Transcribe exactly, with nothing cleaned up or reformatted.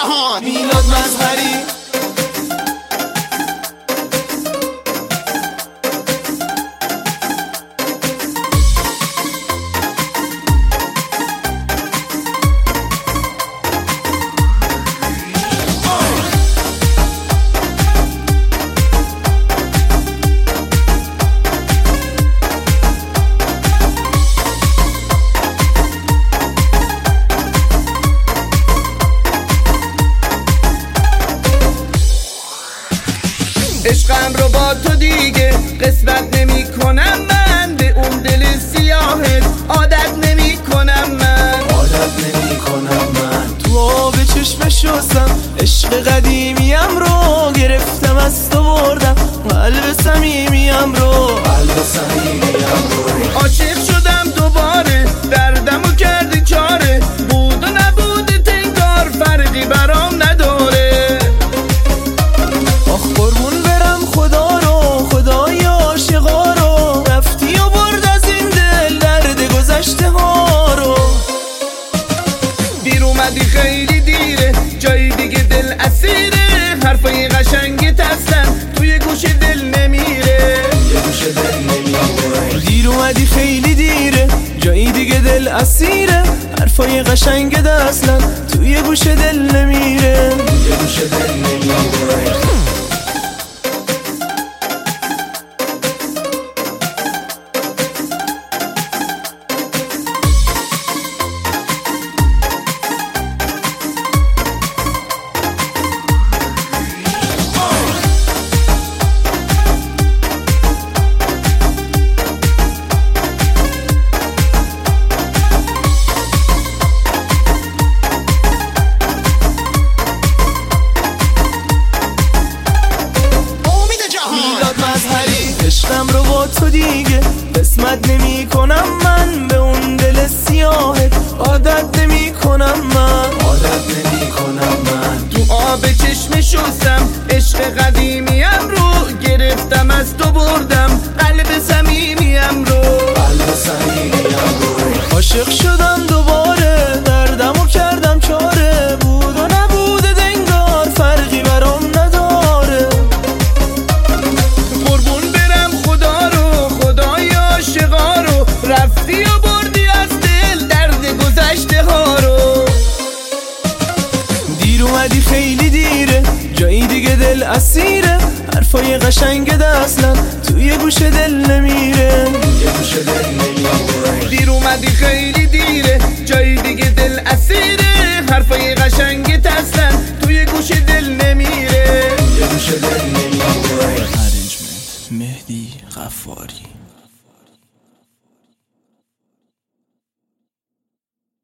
جهان. میلاد مظهری عشقم رو با تو دیگه قسمت نمی کنم من، به اون دل سیاهت عادت نمی کنم من عادت نمی کنم من. تو آب چشم شستم عشق قدیمیم رو گرفتم از تو بردم، قلب صمیمیم رو قلب صمیمیم رو عاشق شدم دوباره، دردمو کردی چاره، بود و نبود تنگار فرقی برام نداره. آخ قربون برم خدا رو، خدای عاشقا رو، رفتی و برد از این دل درد گذشته ها رو. دیر اومدی خیلی دیره، جای دیگه دل اسیره، حرفای قشنگت هستن توی گوش دل نمیره، یه گوش دل نمیره. دیر اومدی خیلی دیره، جایی دیگه دل اسیره، حرفای قشنگت اصلا توی گوش دل نمیره، یه گوش دل نمیره. عشقم رو با تو دیگه قسمت نمی کنم من، به اون دل سیاهت عادت نمی کنم من عادت نمی کنم من. تو آب چشم شستم عشق قدیمیم رو گرفتم از تو بردم، قلب صمیمیم رو قلب صمیمیم رو عاشق شدم دوباره، دردمو کردم چاره، بود و نبود دنگار فرقی برام نداره. رفتی و بردی از دل درد گذشته ها رو. دیر اومدی خیلی دیره، جایی دیگه دل اسیره، حرفای قشنگت اصلا توی گوش دل نمیره، یه گوش دل نمیره. دیر اومدی خیلی دیره، جایی دیگه دل اسیره، حرفای قشنگت اصلا توی گوش دل نمیره، یه گوش دل نمیره. ارنجمنت مهدی غفاری.